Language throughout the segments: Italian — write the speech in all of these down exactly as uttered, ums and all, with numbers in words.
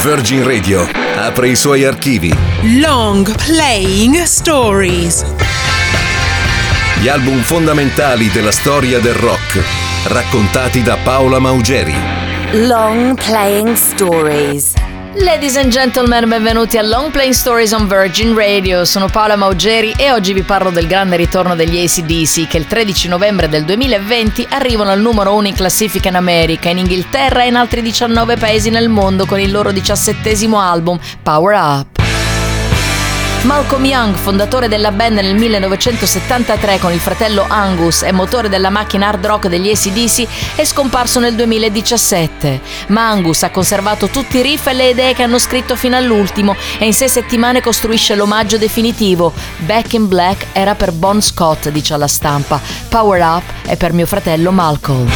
Virgin Radio apre i suoi archivi. Long Playing Stories. Gli album fondamentali della storia del rock, raccontati da Paola Maugeri. Long Playing Stories. Ladies and gentlemen, benvenuti a Long Playing Stories on Virgin Radio. Sono Paola Maugeri e oggi vi parlo del grande ritorno degli A C D C che il tredici novembre del duemilaventi arrivano al numero uno in classifica in America, in Inghilterra e in altri diciannove paesi nel mondo con il loro diciassettesimo album Power Up. Malcolm Young, fondatore della band nel millenovecentosettantatré con il fratello Angus e motore della macchina hard rock degli A C D C, è scomparso nel duemiladiciassette. Ma Angus ha conservato tutti i riff e le idee che hanno scritto fino all'ultimo e in sei settimane costruisce l'omaggio definitivo. Back in Black era per Bon Scott, dice alla stampa. Power Up è per mio fratello Malcolm.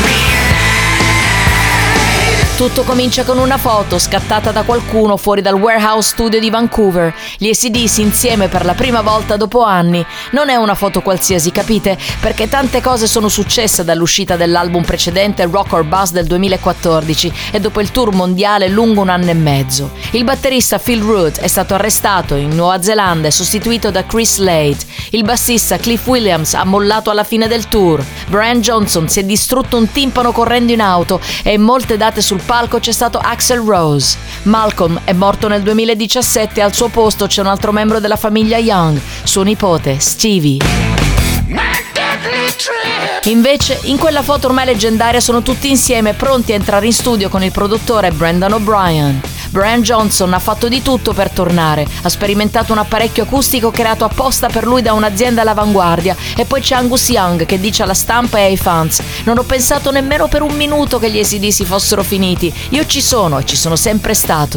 Tutto comincia con una foto scattata da qualcuno fuori dal Warehouse Studio di Vancouver. Gli A C D C insieme per la prima volta dopo anni. Non è una foto qualsiasi, capite? Perché tante cose sono successe dall'uscita dell'album precedente Rock or Bust del duemilaquattordici e dopo il tour mondiale lungo un anno e mezzo. Il batterista Phil Root è stato arrestato in Nuova Zelanda e sostituito da Chris Slade. Il bassista Cliff Williams ha mollato alla fine del tour. Brian Johnson si è distrutto un timpano correndo in auto e in molte date sul palco c'è stato Axl Rose. Malcolm è morto nel duemiladiciassette e al suo posto c'è un altro membro della famiglia Young, suo nipote Stevie. Invece, in quella foto ormai leggendaria sono tutti insieme pronti a entrare in studio con il produttore Brendan O'Brien. Brian Johnson ha fatto di tutto per tornare, ha sperimentato un apparecchio acustico creato apposta per lui da un'azienda all'avanguardia e poi c'è Angus Young che dice alla stampa e ai fans: non ho pensato nemmeno per un minuto che gli A C D C fossero finiti, io ci sono e ci sono sempre stato.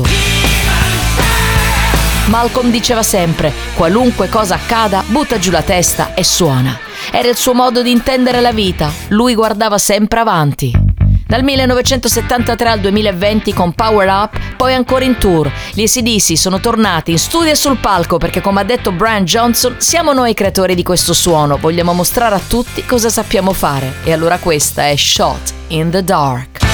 Malcolm diceva sempre: qualunque cosa accada, butta giù la testa e suona. Era il suo modo di intendere la vita, lui guardava sempre avanti. Dal millenovecentosettantatré al duemilaventi con Power Up, poi ancora in tour, gli A C D C sono tornati in studio e sul palco perché, come ha detto Brian Johnson, siamo noi i creatori di questo suono, vogliamo mostrare a tutti cosa sappiamo fare. E allora questa è Shot in the Dark.